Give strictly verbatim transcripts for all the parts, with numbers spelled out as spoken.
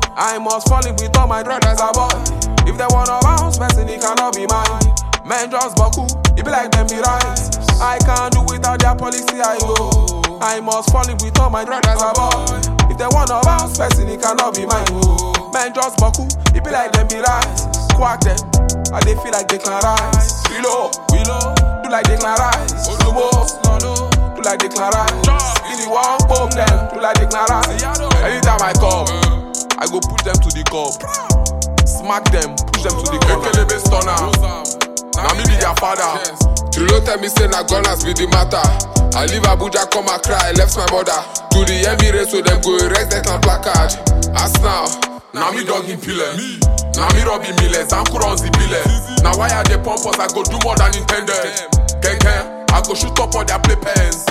I must fall in with all my brothers above. If they wanna bounce, person, it cannot be mine. Men just buckle, it be like them be right. I can't do without their policy, I go. I must fall in with all my brothers above. If they wanna bounce, person, it cannot be mine. Men just buckle, it be like them be right. Quack them, and they feel like they can rise. We low, we low, do like they can rise. Slow mo, do like they can rise. If you want pump them, do like they can rise. Anytime I come, I go push them to the cup. Smack them, push them to the corner. Make the best stunner. Now me be their father. Trilo tell me say na gunners be the matter. I leave Abuja, come and cry, I left my mother. To the Emirates, so them go erect that and placard. As now, now me dog in pillar. Now me Robbie Millers, I'm runs the billet. Now why are they pump us? I go do more than intended. Kenken, I go shoot up all their play pens.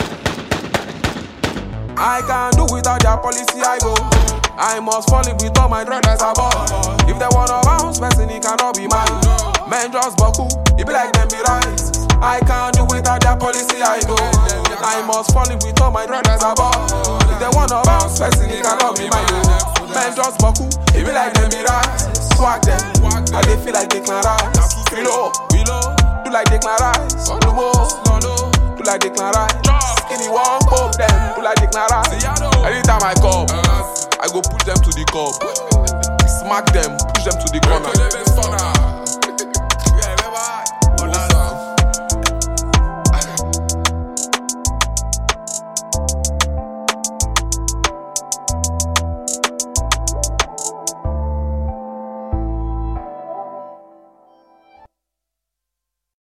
I can't do without their policy, I go. I must fall in with all my brothers above. If they wanna bounce, person, it cannot be mine. Men just buckle, it be like them be right. I can't do without their policy, I go. I must fall in with all my brothers above. If they wanna bounce, person, it cannot be mine. Men just buckle, it be like them be right. Swag them, and they feel like they can rise. We low, we low, do like they can rise. Slow mo, do like they can rise. Skinny one pump them, do like they can rise. Anytime I come, I go push them to the cup. Smack them, push them to the corner.